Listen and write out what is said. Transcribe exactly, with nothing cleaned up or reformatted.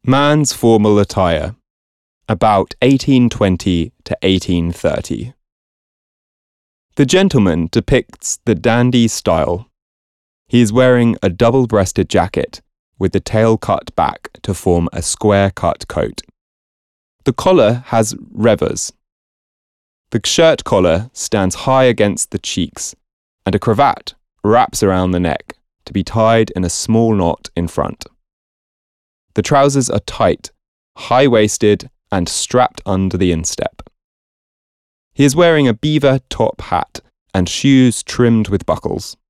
Man's formal attire, about eighteen twenty to eighteen thirty. The gentleman depicts the dandy style. He is wearing a double-breasted jacket with the tail cut back to form a square-cut coat. The collar has revers. The shirt collar stands high against the cheeks, and a cravat wraps around the neck to be tied in a small knot in front. The trousers are tight, high-waisted, and strapped under the instep. He is wearing a beaver top hat and shoes trimmed with buckles.